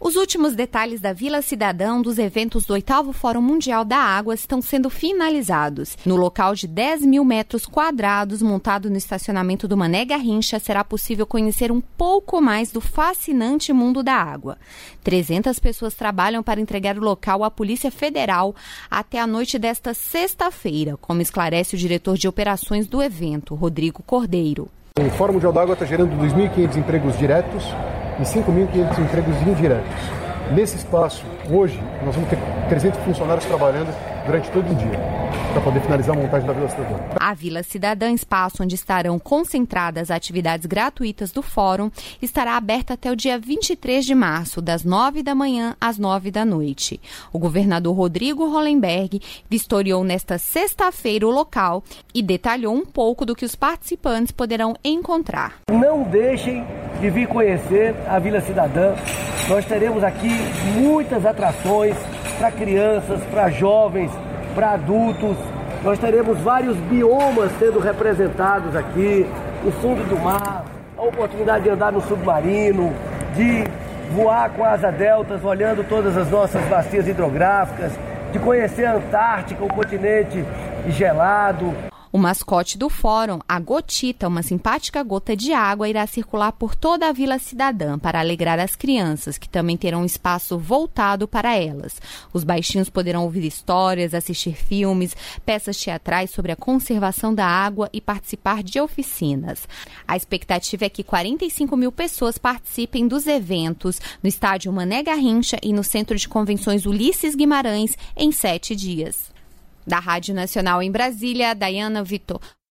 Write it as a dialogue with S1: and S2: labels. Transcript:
S1: Os últimos detalhes da Vila Cidadã dos eventos do 8º Fórum Mundial da Água estão sendo finalizados. No local de 10 mil metros quadrados, montado no estacionamento do Mané Garrincha, será possível conhecer um pouco mais do fascinante mundo da água. 300 pessoas trabalham para entregar o local à Polícia Federal até a noite desta sexta-feira, como esclarece o diretor de operações do evento, Rodrigo Cordeiro.
S2: O Fórum Mundial da Água está gerando 2.500 empregos diretos e 5.500 empregos indiretos. Nesse espaço, hoje, nós vamos ter 300 funcionários trabalhando durante todo o dia, para poder finalizar a montagem da Vila Cidadã.
S1: A Vila Cidadã, espaço onde estarão concentradas atividades gratuitas do Fórum, estará aberta até o dia 23 de março, das 9 da manhã às 9 da noite. O governador Rodrigo Hollenberg vistoriou nesta sexta-feira o local e detalhou um pouco do que os participantes poderão encontrar.
S3: Não deixem de vir conhecer a Vila Cidadã. Nós teremos aqui muitas atrações para crianças, para jovens, para adultos. Nós teremos vários biomas sendo representados aqui, o fundo do mar, a oportunidade de andar no submarino, de voar com asa deltas, olhando todas as nossas bacias hidrográficas, de conhecer a Antártica, o continente gelado.
S1: O mascote do Fórum, a Gotita, uma simpática gota de água, irá circular por toda a Vila Cidadã para alegrar as crianças, que também terão um espaço voltado para elas. Os baixinhos poderão ouvir histórias, assistir filmes, peças teatrais sobre a conservação da água e participar de oficinas. A expectativa é que 45 mil pessoas participem dos eventos no estádio Mané Garrincha e no Centro de Convenções Ulisses Guimarães em 7 dias. Da Rádio Nacional em Brasília, Dayana Vitor.